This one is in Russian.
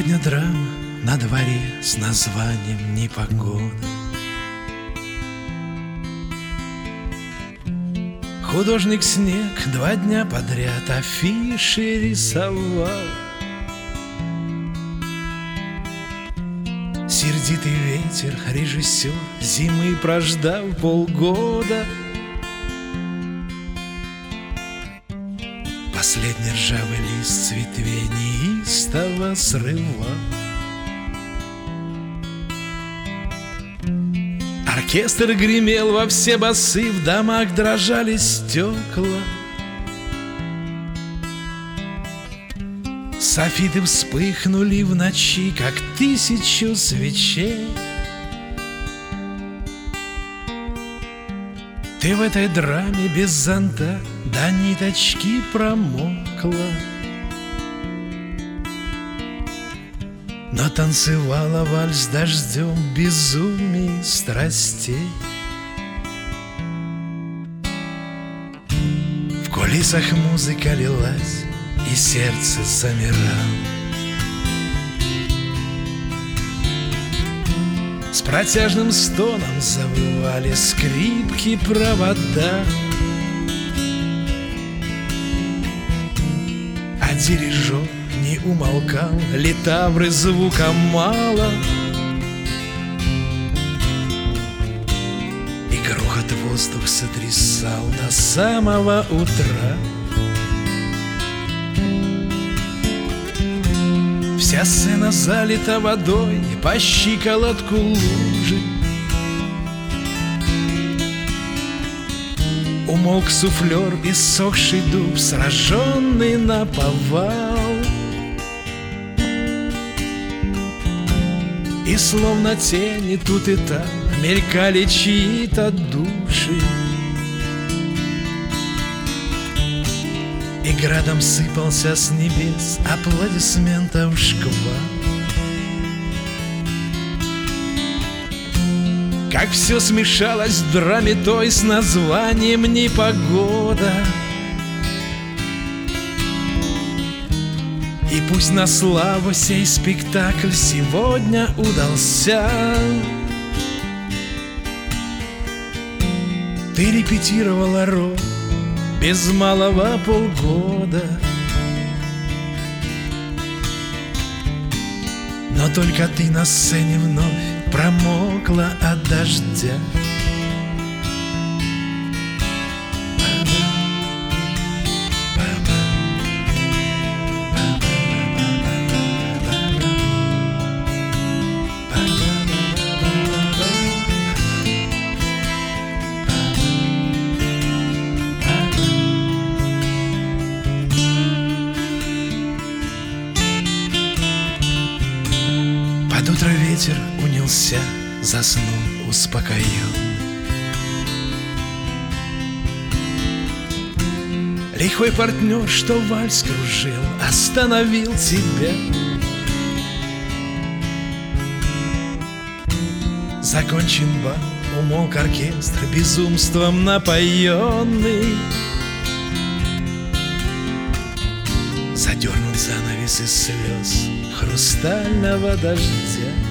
Сегодня драма на дворе с названием «Непогода». Художник Снег 2 дня подряд афиши рисовал. Сердитый ветер, режиссер, зимы прождал полгода. Последний ржавый лист с ветвей неистово срывал. Оркестр гремел во все басы, в домах дрожали стекла. Софиты вспыхнули в ночи, как 1000 свечей. Ты в этой драме без зонта до ниточки промокла, но танцевала вальс дождем безумий страстей. В кулисах музыка лилась, и сердце замирало. С протяжным стоном завывали скрипки провода, а дирижер не умолкал, литавры звука мало, и грохот воздух сотрясал до самого утра. Вся сцена залита водой, по щиколотку лужи. Умолк суфлер, иссохший дуб, сраженный наповал. И словно тени тут и там мелькали чьи-то души, и градом сыпался с небес аплодисментов шквал. Как все смешалось в драме той с названием «Непогода». И пусть на славу сей спектакль сегодня удался, ты репетировала роль без малого полгода, но только ты на сцене вновь промокла от дождя. Под утро ветер унялся, заснул успокоен. Лихой партнер, что вальс кружил, остановил тебя. Закончен бал, умолк оркестр, безумством напоенный. Задернут занавес из слез хрустального дождя.